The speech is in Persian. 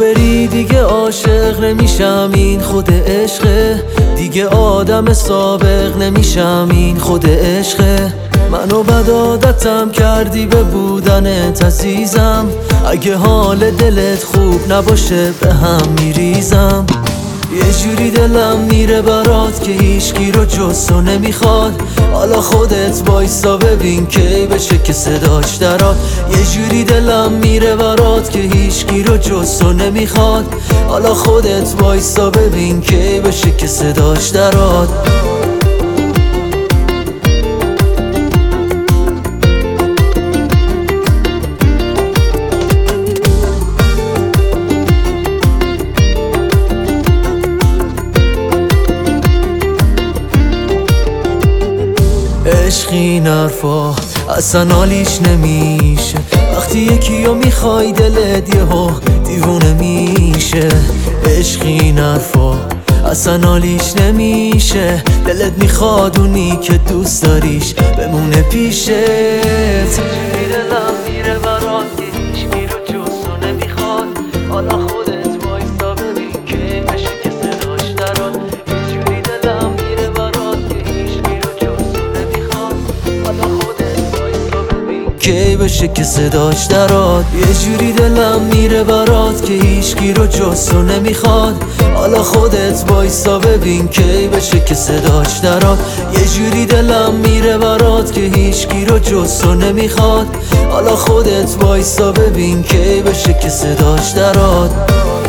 بری دیگه عاشق نمیشم، این خود عشقه. دیگه آدم سابق نمیشم، این خود عشقه. منو بد عادتم کردی به بودنت عزیزم، اگه حال دلت خوب نباشه به هم میریزم. یه جوری دلم میره برات که هیچکی رو جز تو نمیخواد. حالا خودت وایسا ببین کی بشه که صداش دراد. یه جوری دلم میره برات که هیچکی رو جز تو نمیخواد. حالا خودت وایسا ببین کی بشه که صداش دراد. عشق این حرفا اصلا حالیش نمیشه، وقتی یکی رو میخوای دلت یهو دیوونه میشه. عشق این حرفا اصلا حالیش نمیشه، دلت میخواد اونی که دوست داریش بمونه پیشت. دلم میره برات که هیچکی رو جز تو نمیخواد. حالا خودت وایسا ببین که بشه که صداش دراد. اینجوری دلم میره برات که هیچکی رو جز تو نمیخواد. حالا خودت وایسا ببین کی بشه که صداش دراد. یه جوری دلم میره برات که هیچکی رو جز تو نمیخواد. حالا خودت وایسا ببین کی بشه که صداش دراد. یه جوری دلم میره برات که هیچکی رو جز تو نمیخواد. حالا خودت وایسا ببین کی بشه که صداش دراد.